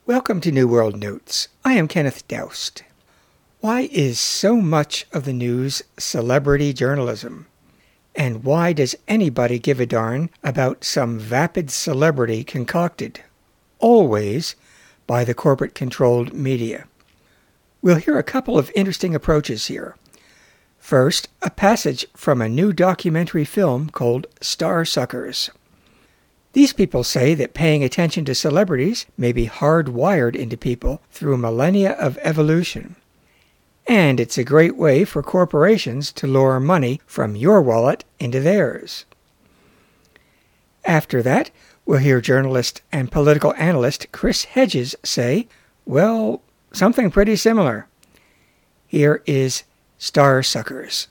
Welcome to New World Notes. I am Kenneth Doust. Why is so much of the news celebrity journalism? And why does anybody give a darn about some vapid celebrity concocted, always, by the corporate-controlled media? We'll hear a couple of interesting approaches here. First, a passage from a new documentary film called Starsuckers. These people say that paying attention to celebrities may be hardwired into people through millennia of evolution. And it's a great way for corporations to lure money from your wallet into theirs. After that, we'll hear journalist and political analyst Chris Hedges say, well, something pretty similar. Here is Starsuckers.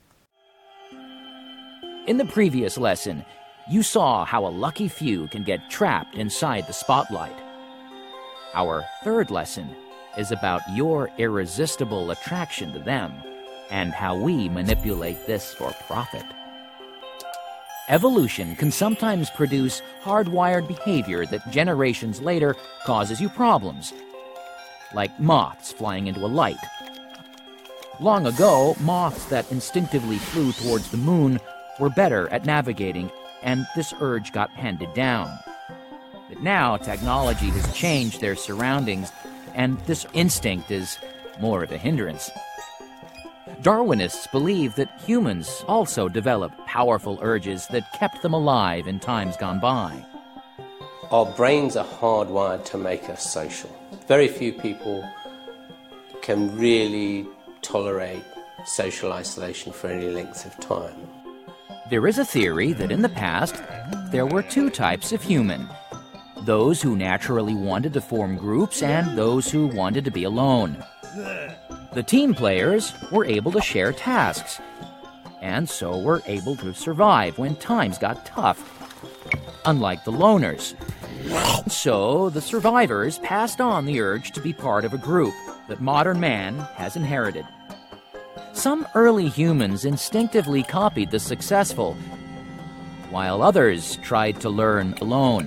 In the previous lesson, you saw how a lucky few can get trapped inside the spotlight. Our third lesson is about your irresistible attraction to them and how we manipulate this for profit. Evolution can sometimes produce hardwired behavior that generations later causes you problems, like moths flying into a light. Long ago, moths that instinctively flew towards the moon were better at navigating, and this urge got handed down. But now technology has changed their surroundings, and this instinct is more of a hindrance. Darwinists believe that humans also developed powerful urges that kept them alive in times gone by. Our brains are hardwired to make us social. Very few people can really tolerate social isolation for any length of time. There is a theory that in the past, there were two types of human: those who naturally wanted to form groups and those who wanted to be alone. The team players were able to share tasks, and so were able to survive when times got tough, unlike the loners. So the survivors passed on the urge to be part of a group that modern man has inherited. Some early humans instinctively copied the successful, while others tried to learn alone.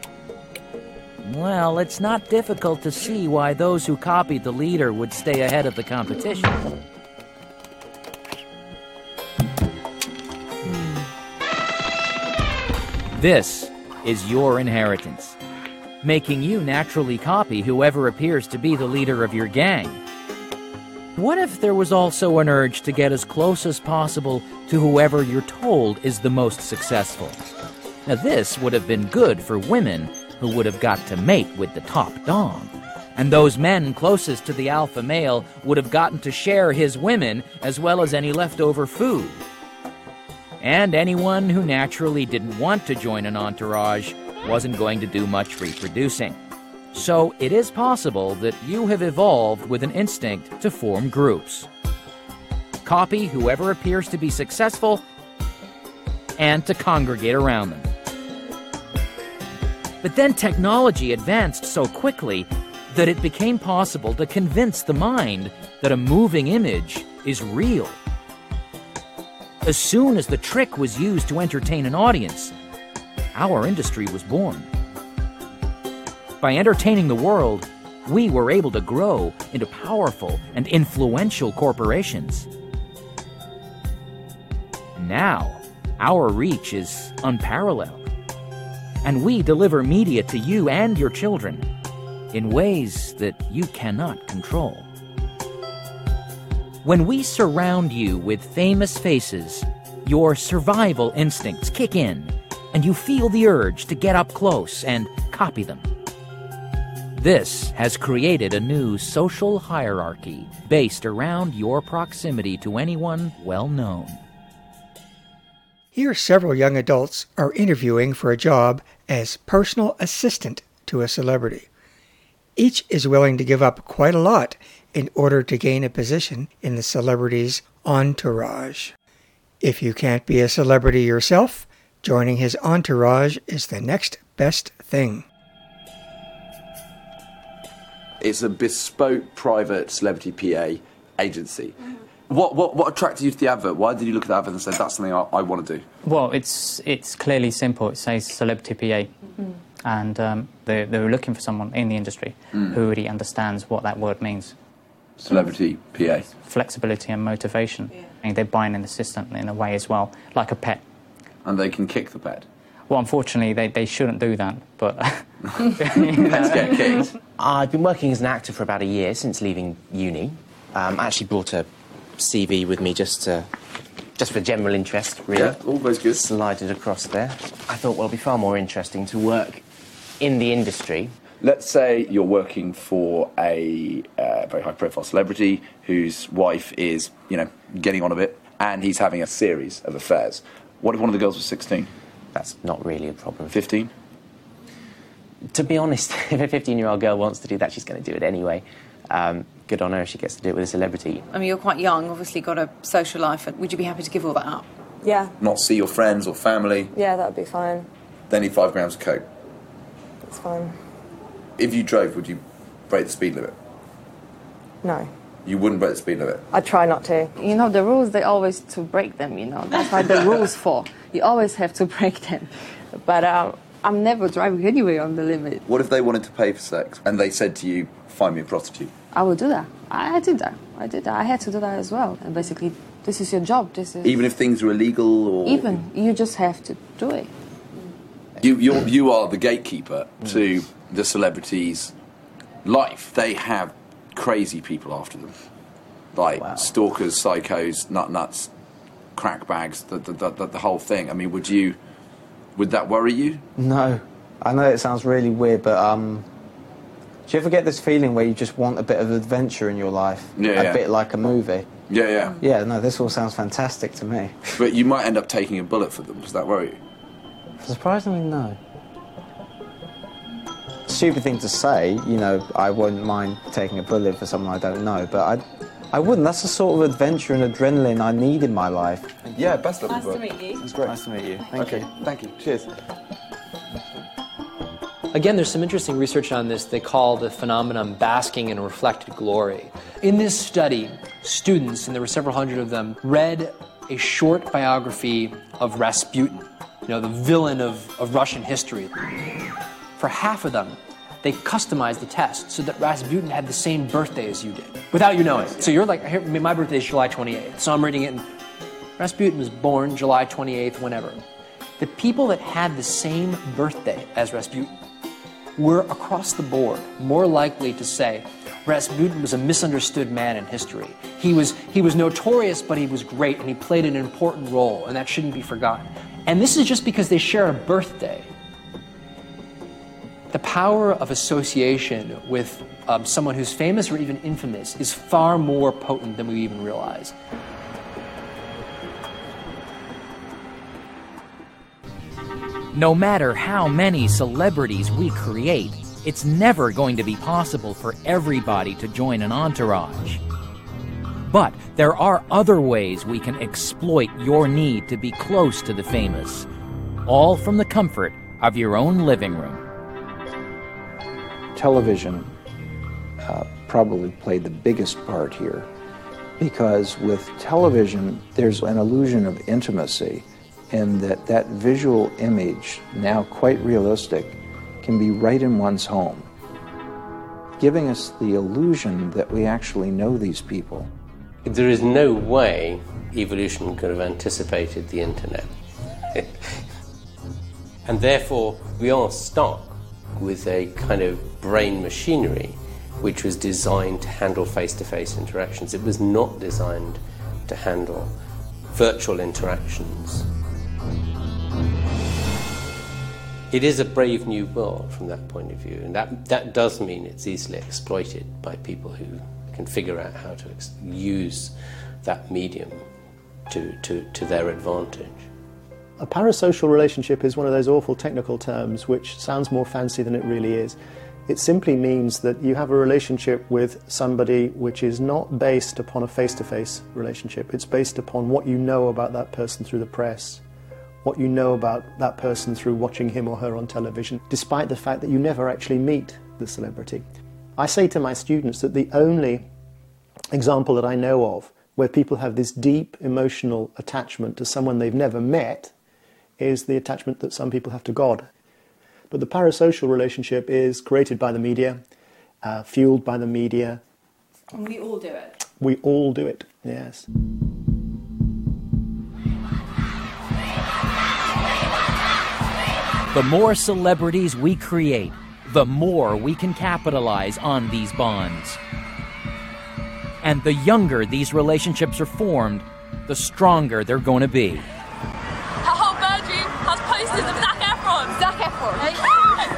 Well, it's not difficult to see why those who copied the leader would stay ahead of the competition. This is your inheritance, making you naturally copy whoever appears to be the leader of your gang. What if there was also an urge to get as close as possible to whoever you're told is the most successful? Now, this would have been good for women who would have got to mate with the top dog. And those men closest to the alpha male would have gotten to share his women as well as any leftover food. And anyone who naturally didn't want to join an entourage wasn't going to do much reproducing. So it is possible that you have evolved with an instinct to form groups. Copy whoever appears to be successful and to congregate around them. But then technology advanced so quickly that it became possible to convince the mind that a moving image is real. As soon as the trick was used to entertain an audience, our industry was born. By entertaining the world, we were able to grow into powerful and influential corporations. Now, our reach is unparalleled, and we deliver media to you and your children in ways that you cannot control. When we surround you with famous faces, your survival instincts kick in, and you feel the urge to get up close and copy them. This has created a new social hierarchy based around your proximity to anyone well-known. Here, several young adults are interviewing for a job as personal assistant to a celebrity. Each is willing to give up quite a lot in order to gain a position in the celebrity's entourage. If you can't be a celebrity yourself, joining his entourage is the next best thing. It's a bespoke private celebrity PA agency. What attracted you to the advert? Why did you look at the advert and say, that's something I want to do? Well, it's clearly simple. It says celebrity PA. And they were looking for someone in the industry who really understands what that word means. Celebrity PA. Flexibility and motivation. Yeah. And they're buying in the system in a way as well, like a pet. And they can kick the pet? Well, unfortunately, they shouldn't do that, but... Pets get kicked. I've been working as an actor for about a year since leaving uni. I actually brought a CV with me just for general interest, really. Yeah, always good. Slide it across there. I thought, well, it'd be far more interesting to work in the industry. Let's say you're working for a very high-profile celebrity whose wife is, getting on a bit, and he's having a series of affairs. What if one of the girls was 16? That's not really a problem. 15? To be honest, if a 15-year-old girl wants to do that, she's going to do it anyway. Good on her if she gets to do it with a celebrity. I mean, you're quite young, obviously got a social life. Would you be happy to give all that up? Yeah. Not see your friends or family? Yeah, that would be fine. They need 5 grams of coke? That's fine. If you drove, would you break the speed limit? No. You wouldn't break the speed limit? I try not to. The rules, they always to break them, That's why the rules for. You always have to break them. But I'm never driving anyway on the limit. What if they wanted to pay for sex and they said to you, find me a prostitute? I would do that. I did that. I had to do that as well. And basically, this is your job. Even if things are illegal? Or even. You just have to do it. You are the gatekeeper to the celebrity's life. They have crazy people after them, like stalkers, psychos, nuts, crack bags, the whole thing. I mean, would that worry you? No, I know it sounds really weird, but do you ever get this feeling where you just want a bit of adventure in your life? A bit like a movie. Yeah, no, this all sounds fantastic to me. But you might end up taking a bullet for them. Does that worry you? Surprisingly, no. Stupid thing to say, I wouldn't mind taking a bullet for someone I don't know, but I wouldn't. That's the sort of adventure and adrenaline I need in my life. Yeah, best of luck. Nice to meet you. It's great. Nice to meet you. Thank you. Thank you. Cheers. Again, there's some interesting research on this they call the phenomenon basking in reflected glory. In this study, students, and there were several hundred of them, read a short biography of Rasputin, the villain of Russian history. For half of them, they customized the test so that Rasputin had the same birthday as you did, without you knowing. So you're like, my birthday is July 28th, so I'm reading it, and Rasputin was born July 28th, whenever. The people that had the same birthday as Rasputin were, across the board, more likely to say Rasputin was a misunderstood man in history. He was notorious, but he was great, and he played an important role, and that shouldn't be forgotten. And this is just because they share a birthday. The power of association with someone who's famous or even infamous is far more potent than we even realize. No matter how many celebrities we create, it's never going to be possible for everybody to join an entourage. But there are other ways we can exploit your need to be close to the famous, all from the comfort of your own living room. Television probably played the biggest part here, because with television there's an illusion of intimacy, and that visual image, now quite realistic, can be right in one's home, giving us the illusion that we actually know these people. There is no way evolution could have anticipated the internet. And therefore we are stuck with a kind of brain machinery which was designed to handle face-to-face interactions. It was not designed to handle virtual interactions. It is a brave new world from that point of view, and that does mean it's easily exploited by people who can figure out how to use that medium to their advantage. A parasocial relationship is one of those awful technical terms which sounds more fancy than it really is. It simply means that you have a relationship with somebody which is not based upon a face-to-face relationship. It's based upon what you know about that person through the press, what you know about that person through watching him or her on television, despite the fact that you never actually meet the celebrity. I say to my students that the only example that I know of where people have this deep emotional attachment to someone they've never met is the attachment that some people have to God. But the parasocial relationship is created by the media, fueled by the media. And we all do it. We all do it, yes. The more celebrities we create, the more we can capitalize on these bonds. And the younger these relationships are formed, the stronger they're going to be. Her whole Virgin has posters of Zac Efron. Zac Efron.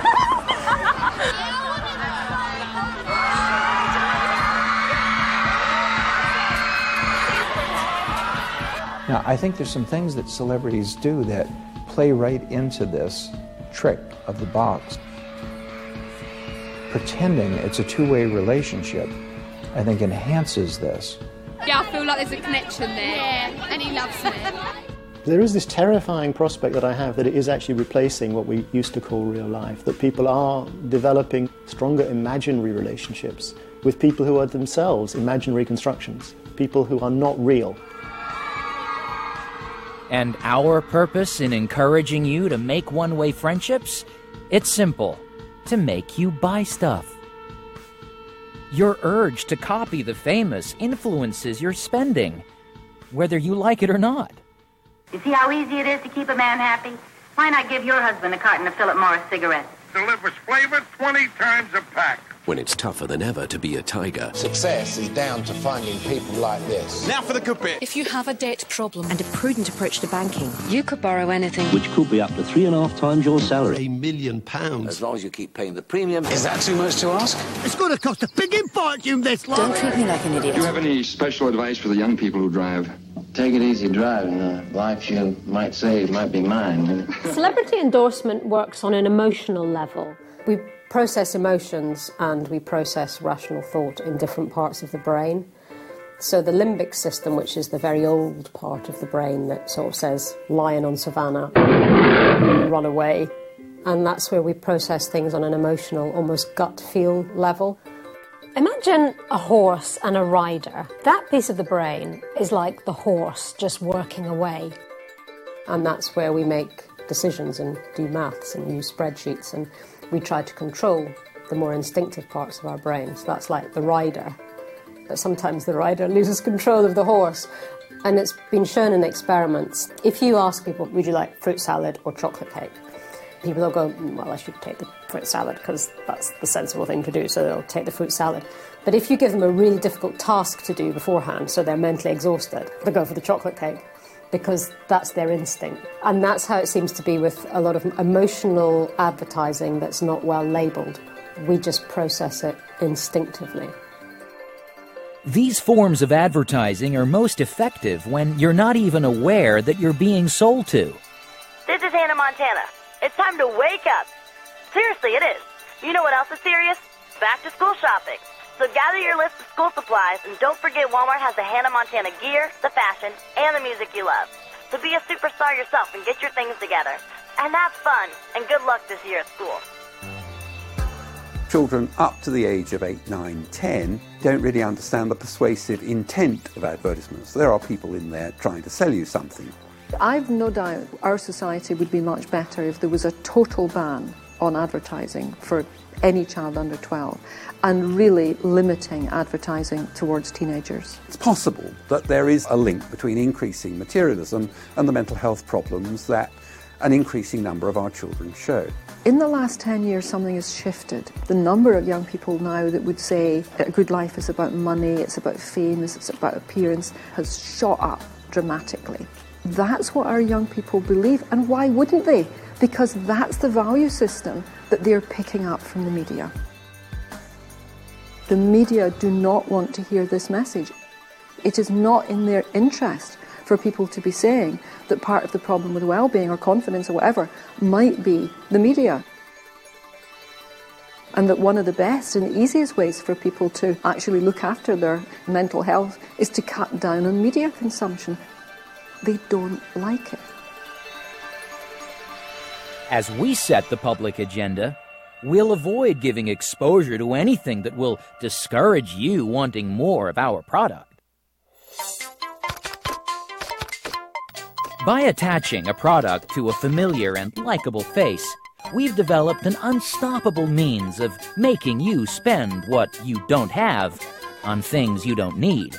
Now, I think there's some things that celebrities do that play right into this trick of the box. Pretending it's a two-way relationship, I think, enhances this. Yeah, I feel like there's a connection there. Yeah, and he loves me. There is this terrifying prospect that I have that it is actually replacing what we used to call real life, that people are developing stronger imaginary relationships with people who are themselves imaginary constructions, people who are not real. And our purpose in encouraging you to make one-way friendships? It's simple. To make you buy stuff. Your urge to copy the famous influences your spending, whether you like it or not. You see how easy it is to keep a man happy? Why not give your husband a carton of Philip Morris cigarettes? Delivers flavor 20 times a pack. When it's tougher than ever to be a tiger. Success is down to finding people like this. Now for the good bit. If you have a debt problem and a prudent approach to banking, you could borrow anything. Which could be up to 3.5 times your salary. £1 million. As long as you keep paying the premium. Is that too much to ask? It's going to cost a frigging fortune this long. Don't treat me like an idiot. Do you have any special advice for the young people who drive? Take it easy driving. The life you might save might be mine. Celebrity endorsement works on an emotional level. We process emotions and we process rational thought in different parts of the brain. So the limbic system, which is the very old part of the brain that sort of says, lion on savannah, run away. And that's where we process things on an emotional, almost gut feel level. Imagine a horse and a rider. That piece of the brain is like the horse just working away. And that's where we make decisions and do maths and use spreadsheets, and we try to control the more instinctive parts of our brain. So that's like the rider. But sometimes the rider loses control of the horse. And it's been shown in experiments. If you ask people, would you like fruit salad or chocolate cake? People will go, well, I should take the fruit salad because that's the sensible thing to do, so they'll take the fruit salad. But if you give them a really difficult task to do beforehand, so they're mentally exhausted, they'll go for the chocolate cake because that's their instinct. And that's how it seems to be with a lot of emotional advertising that's not well labelled. We just process it instinctively. These forms of advertising are most effective when you're not even aware that you're being sold to. This is Hannah Montana. It's time to wake up. Seriously, it is. You know what else is serious? Back to school shopping. So gather your list of school supplies, and don't forget Walmart has the Hannah Montana gear, the fashion, and the music you love. So be a superstar yourself and get your things together. And have fun, and good luck this year at school. Children up to the age of 8, 9, 10 don't really understand the persuasive intent of advertisements. There are people in there trying to sell you something. I've no doubt our society would be much better if there was a total ban on advertising for any child under 12 and really limiting advertising towards teenagers. It's possible that there is a link between increasing materialism and the mental health problems that an increasing number of our children show. In the last 10 years, something has shifted. The number of young people now that would say a good life is about money, it's about fame, it's about appearance, has shot up dramatically. That's what our young people believe, and why wouldn't they? Because that's the value system that they're picking up from the media. The media do not want to hear this message. It is not in their interest for people to be saying that part of the problem with well-being or confidence or whatever might be the media. And that one of the best and easiest ways for people to actually look after their mental health is to cut down on media consumption. They don't like it. As we set the public agenda, we'll avoid giving exposure to anything that will discourage you wanting more of our product. By attaching a product to a familiar and likable face, we've developed an unstoppable means of making you spend what you don't have on things you don't need.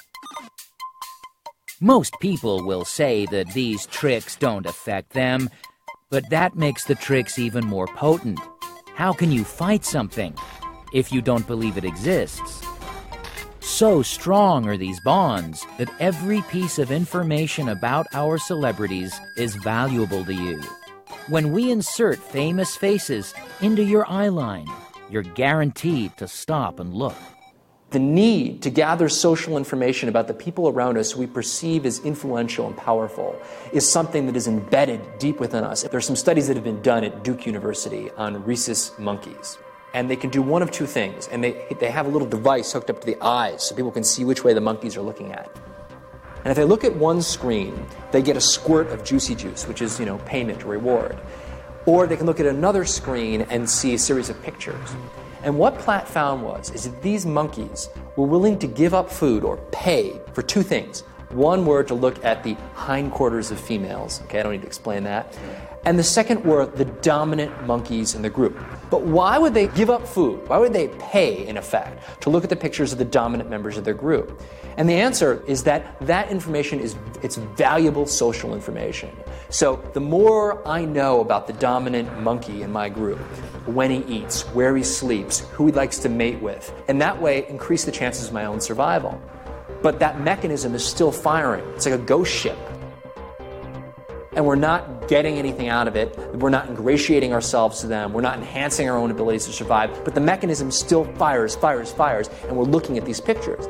Most people will say that these tricks don't affect them, but that makes the tricks even more potent. How can you fight something if you don't believe it exists? So strong are these bonds that every piece of information about our celebrities is valuable to you. When we insert famous faces into your eyeline, you're guaranteed to stop and look. The need to gather social information about the people around us we perceive as influential and powerful is something that is embedded deep within us. There are some studies that have been done at Duke University on rhesus monkeys. And they can do one of two things. And they have a little device hooked up to the eyes so people can see which way the monkeys are looking at. And if they look at one screen, they get a squirt of juicy juice, which is, payment or reward. Or they can look at another screen and see a series of pictures. And what Platt found is that these monkeys were willing to give up food or pay for two things. One were to look at the hindquarters of females. Okay, I don't need to explain that. And the second were the dominant monkeys in the group. But why would they give up food? Why would they pay, in effect, to look at the pictures of the dominant members of their group? And the answer is that information it's valuable social information. So the more I know about the dominant monkey in my group, when he eats, where he sleeps, who he likes to mate with, and that way increase the chances of my own survival. But that mechanism is still firing. It's like a ghost ship. And we're not getting anything out of it. We're not ingratiating ourselves to them. We're not enhancing our own abilities to survive. But the mechanism still fires, and we're looking at these pictures.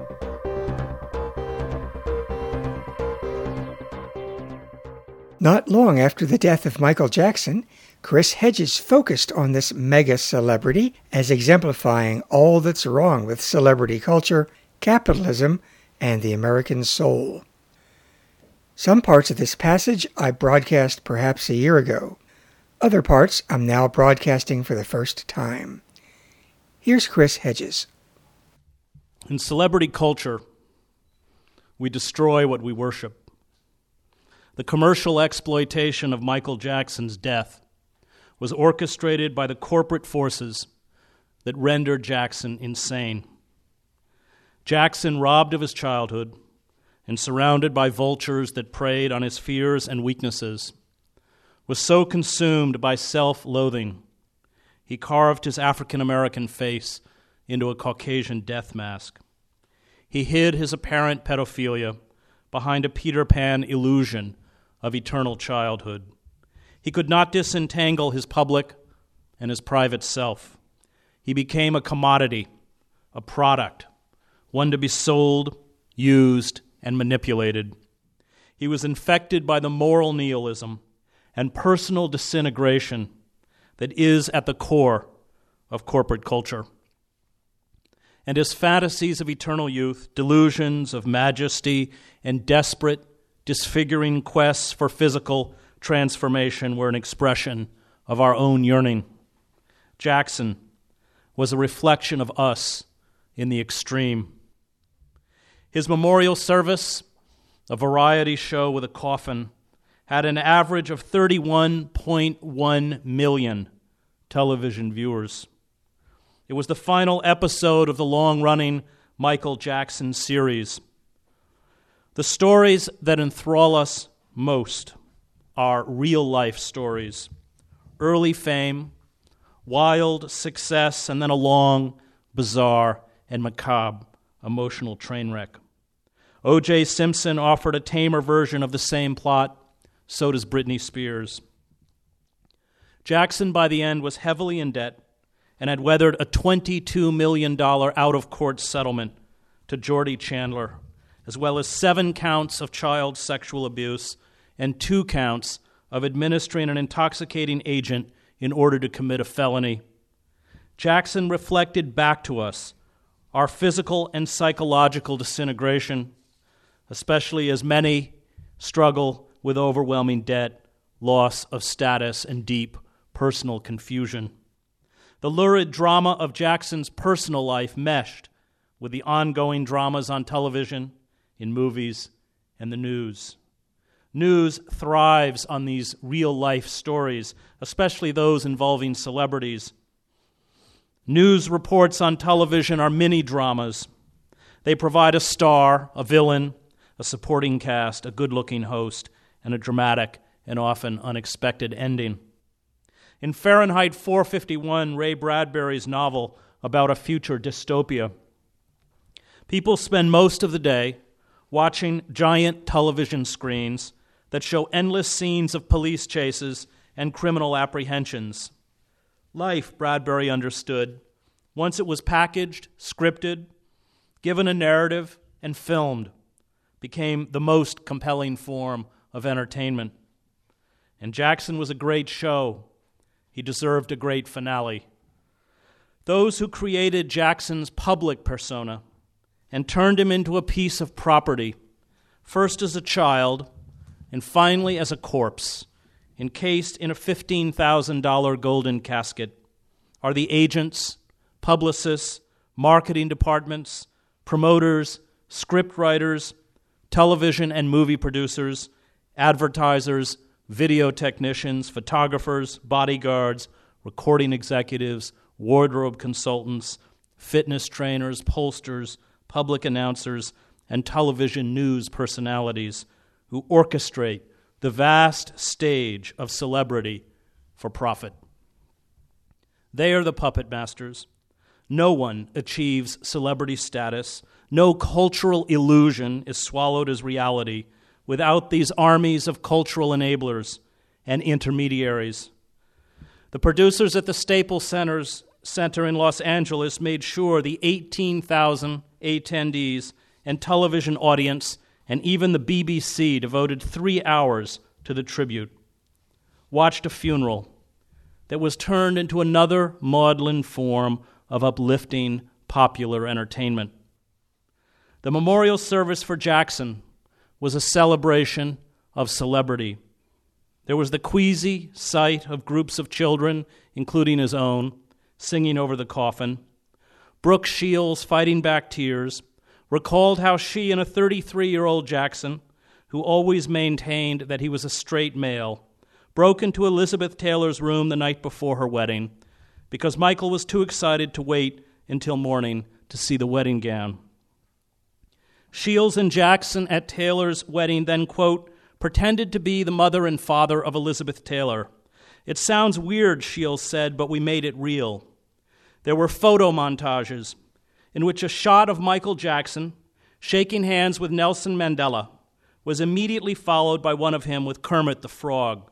Not long after the death of Michael Jackson, Chris Hedges focused on this mega celebrity as exemplifying all that's wrong with celebrity culture, capitalism, and the American soul. Some parts of this passage I broadcast perhaps a year ago. Other parts I'm now broadcasting for the first time. Here's Chris Hedges. In celebrity culture, we destroy what we worship. The commercial exploitation of Michael Jackson's death was orchestrated by the corporate forces that rendered Jackson insane. Jackson, robbed of his childhood and surrounded by vultures that preyed on his fears and weaknesses, was so consumed by self-loathing, he carved his African-American face into a Caucasian death mask. He hid his apparent pedophilia behind a Peter Pan illusion of eternal childhood. He could not disentangle his public and his private self. He became a commodity, a product, one to be sold, used, and manipulated. He was infected by the moral nihilism and personal disintegration that is at the core of corporate culture. And his fantasies of eternal youth, delusions of majesty, and desperate, disfiguring quests for physical transformation were an expression of our own yearning. Jackson was a reflection of us in the extreme. His memorial service, a variety show with a coffin, had an average of 31.1 million television viewers. It was the final episode of the long-running Michael Jackson series. The stories that enthrall us most are real-life stories. Early fame, wild success, and then a long, bizarre, and macabre emotional train wreck. O.J. Simpson offered a tamer version of the same plot. So does Britney Spears. Jackson, by the end, was heavily in debt and had weathered a $22 million out-of-court settlement to Jordy Chandler, as well as 7 counts of child sexual abuse and 2 counts of administering an intoxicating agent in order to commit a felony. Jackson reflected back to us our physical and psychological disintegration, especially as many struggle with overwhelming debt, loss of status, and deep personal confusion. The lurid drama of Jackson's personal life meshed with the ongoing dramas on television, in movies, and the news. News thrives on these real-life stories, especially those involving celebrities. News reports on television are mini-dramas. They provide a star, a villain, a supporting cast, a good-looking host, and a dramatic and often unexpected ending. In Fahrenheit 451, Ray Bradbury's novel about a future dystopia, people spend most of the day watching giant television screens that show endless scenes of police chases and criminal apprehensions. Life, Bradbury understood, once it was packaged, scripted, given a narrative, and filmed, became the most compelling form of entertainment. And Jackson was a great show. He deserved a great finale. Those who created Jackson's public persona and turned him into a piece of property, first as a child and finally as a corpse, encased in a $15,000 golden casket, are the agents, publicists, marketing departments, promoters, script writers, television and movie producers, advertisers, video technicians, photographers, bodyguards, recording executives, wardrobe consultants, fitness trainers, pollsters, public announcers, and television news personalities who orchestrate the vast stage of celebrity for profit. They are the puppet masters. No one achieves celebrity status. No cultural illusion is swallowed as reality without these armies of cultural enablers and intermediaries. The producers at the Staples Center in Los Angeles made sure the 18,000 attendees and television audience and even the BBC devoted 3 hours to the tribute, watched a funeral that was turned into another maudlin form of uplifting popular entertainment. The memorial service for Jackson was a celebration of celebrity. There was the queasy sight of groups of children, including his own, singing over the coffin. Brooke Shields, fighting back tears, recalled how she and a 33-year-old Jackson, who always maintained that he was a straight male, broke into Elizabeth Taylor's room the night before her wedding because Michael was too excited to wait until morning to see the wedding gown. Shields and Jackson at Taylor's wedding then, quote, pretended to be the mother and father of Elizabeth Taylor. It sounds weird, Shields said, but we made it real. There were photo montages in which a shot of Michael Jackson shaking hands with Nelson Mandela was immediately followed by one of him with Kermit the Frog.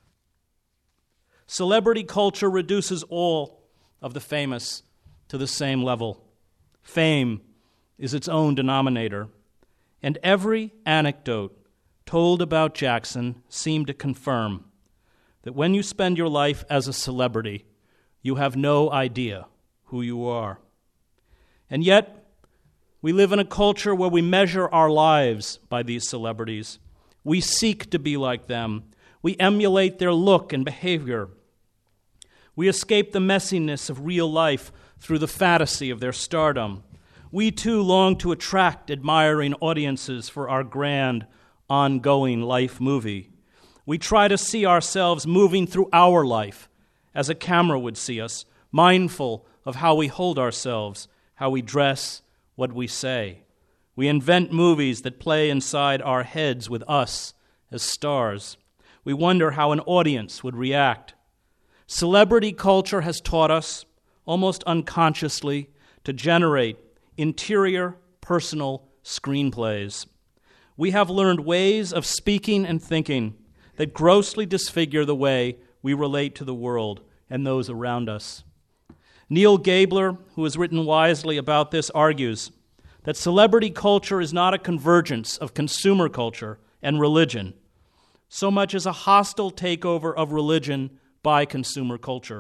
Celebrity culture reduces all of the famous to the same level. Fame is its own denominator, and every anecdote told about Jackson seemed to confirm that when you spend your life as a celebrity, you have no idea who you are. And yet, we live in a culture where we measure our lives by these celebrities. We seek to be like them. We emulate their look and behavior. We escape the messiness of real life through the fantasy of their stardom. We too long to attract admiring audiences for our grand, ongoing life movie. We try to see ourselves moving through our life as a camera would see us, mindful of how we hold ourselves, how we dress, what we say. We invent movies that play inside our heads with us as stars. We wonder how an audience would react. Celebrity culture has taught us, almost unconsciously, to generate interior, personal screenplays. We have learned ways of speaking and thinking that grossly disfigure the way we relate to the world and those around us. Neil Gabler, who has written wisely about this, argues that celebrity culture is not a convergence of consumer culture and religion, so much as a hostile takeover of religion by consumer culture.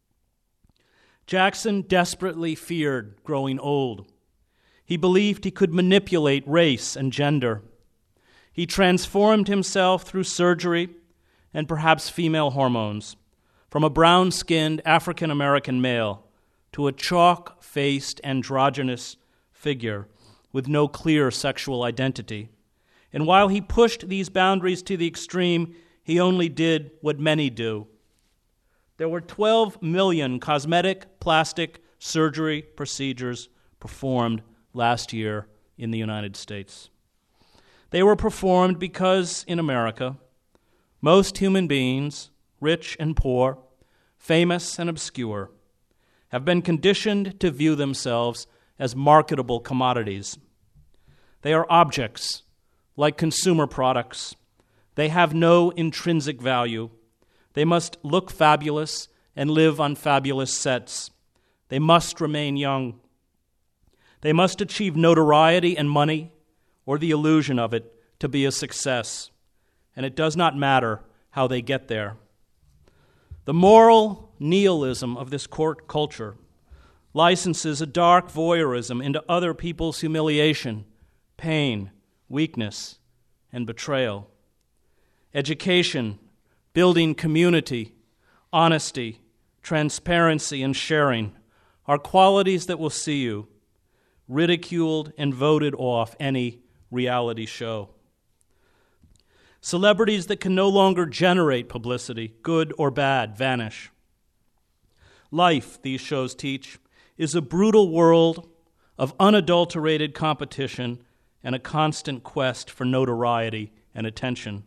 Jackson desperately feared growing old. He believed he could manipulate race and gender. He transformed himself through surgery and perhaps female hormones from a brown-skinned African-American male to a chalk-faced androgynous figure with no clear sexual identity. And while he pushed these boundaries to the extreme, he only did what many do. There were 12 million cosmetic, plastic surgery procedures performed last year in the United States. They were performed because, in America, most human beings, rich and poor, famous and obscure, have been conditioned to view themselves as marketable commodities. They are objects, like consumer products. They have no intrinsic value. They must look fabulous and live on fabulous sets. They must remain young. They must achieve notoriety and money, or the illusion of it, to be a success. And it does not matter how they get there. The moral nihilism of this court culture licenses a dark voyeurism into other people's humiliation, pain, weakness, and betrayal. Education, building community, honesty, transparency, and sharing are qualities that will see you ridiculed and voted off any reality show. Celebrities that can no longer generate publicity, good or bad, vanish. Life, these shows teach, is a brutal world of unadulterated competition and a constant quest for notoriety and attention.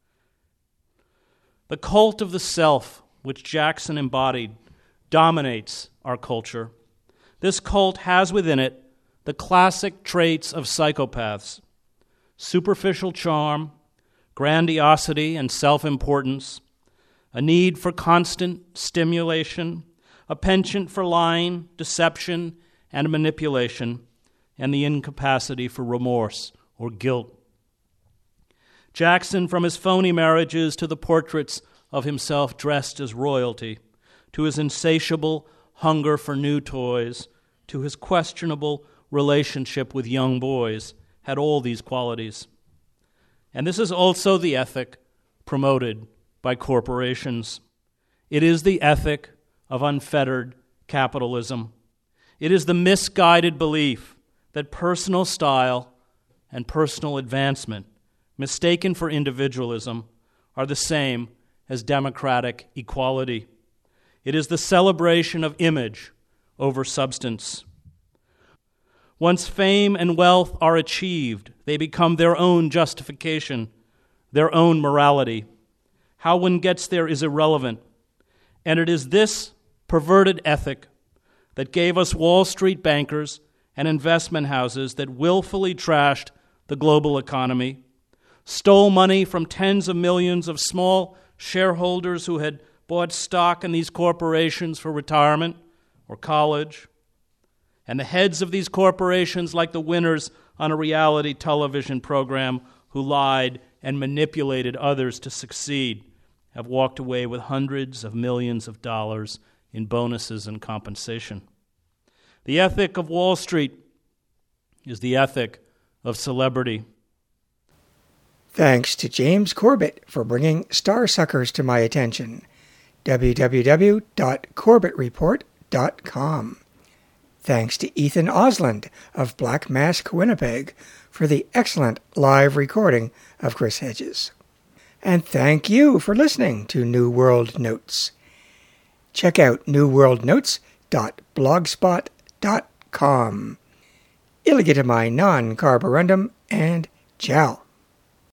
The cult of the self, which Jackson embodied, dominates our culture. This cult has within it the classic traits of psychopaths: superficial charm, grandiosity and self-importance, a need for constant stimulation, a penchant for lying, deception, and manipulation, and the incapacity for remorse or guilt. Jackson, from his phony marriages to the portraits of himself dressed as royalty, to his insatiable hunger for new toys, to his questionable relationship with young boys, had all these qualities. And this is also the ethic promoted by corporations. It is the ethic of unfettered capitalism. It is the misguided belief that personal style and personal advancement, mistaken for individualism, are the same as democratic equality. It is the celebration of image over substance. Once fame and wealth are achieved, they become their own justification, their own morality. How one gets there is irrelevant. And it is this perverted ethic that gave us Wall Street bankers and investment houses that willfully trashed the global economy, stole money from tens of millions of small shareholders who had bought stock in these corporations for retirement or college, and the heads of these corporations, like the winners on a reality television program who lied and manipulated others to succeed, have walked away with hundreds of millions of dollars in bonuses and compensation. The ethic of Wall Street is the ethic of celebrity. Thanks to James Corbett for bringing Starsuckers to my attention. www.corbettreport.com. Thanks to Ethan Osland of Black Mask Winnipeg for the excellent live recording of Chris Hedges. And thank you for listening to New World Notes. Check out newworldnotes.blogspot.com. Iligitamai non carborundum and ciao.